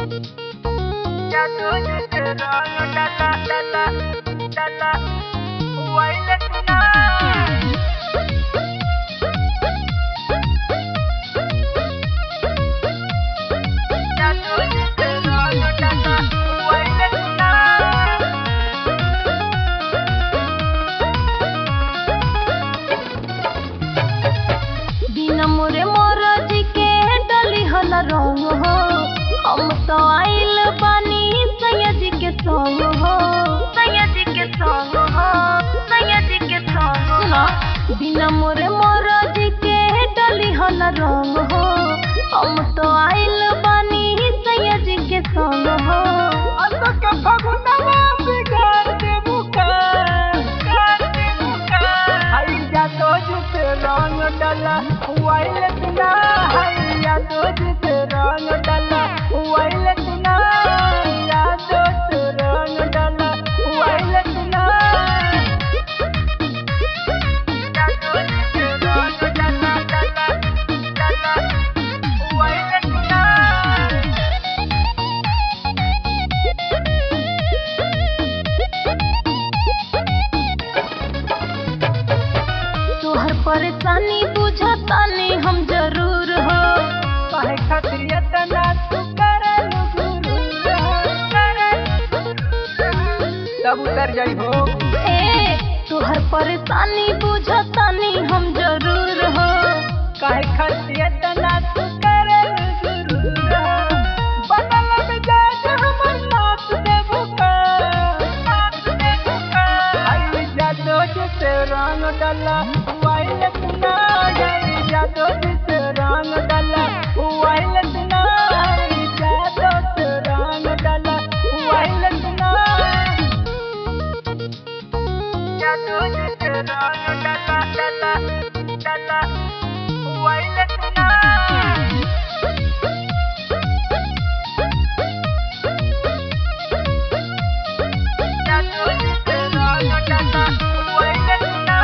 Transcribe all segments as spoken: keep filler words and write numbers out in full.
जादू जिसे रंग डाला डाला डाला वायलेट ना जादू जिसे रंग डाला वायलेट ना बिना मोरे मोरजी के डली हला रंग हो हम तो आइल बानी सैयदी के संग हो सैयदी के संग हो सैयदी के संग सुना बिना मोरे मोरजी के डली हला रंग हो हम तो आइल बानी सैयदी के संग हो अंत के फगुनवा बिगाड़ दे मुका कर दे मुका हाय जादू जिसे रंग डाला वायलेट ना हाय जादू जिसे रंग डाला वायलेट ना जादू जिसे रंग डाला वायलेट ना जादू जिसे रंग डाला डाला डाला वायलेट ना तोहर परेशानी बुझतानी हम जरूर हो काहे खातिर इतना तू करलू गुरूर सब उतर जाई हो ए तोहर परेशानी बुझतानी हम जरूर हो काहे खातिर इतना तू करलू गुरूर बनल मिजाज हमर नाच देबू का नाच देबू का आई जादू जिसे रंग डाला वायलेट ना आई जादू जिसे रंग डाला वायलेट ना आई जादू जिसे रंग डाला वायलेट ना जादू जिसे रंग डाला डाला डाला वायलेट ना जादू जिसे रंग डाला वायलेट ना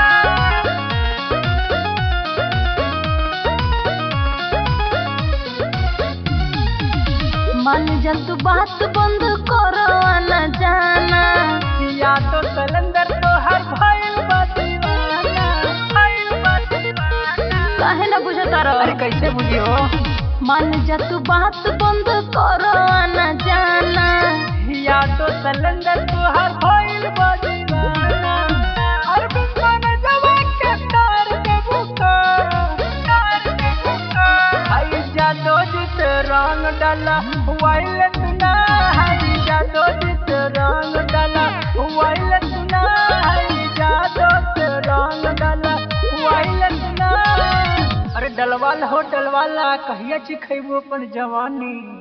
मान जा तू बात बंद करो आना जाना या तो सलंदर तो हर भइल बा दीवाना भइल बा दीवाना काहे ना बुझता रहो अरे कैसे बुझी हो मान जा तू बात बंद करो आना जाना या तो सलंदर तो हर भइल बा दीवाना हर बिन जवा के तार के बुका तार के बुका आई जादू जिसे रंग डाला वायलेट ना आई जादू जिसे रंग डाला वायलेट ना आई जादू जिसे रंग डाला वायलेट ना अरे डलवाल हो डलवाला कहिया चिखैबो अपन जवानी।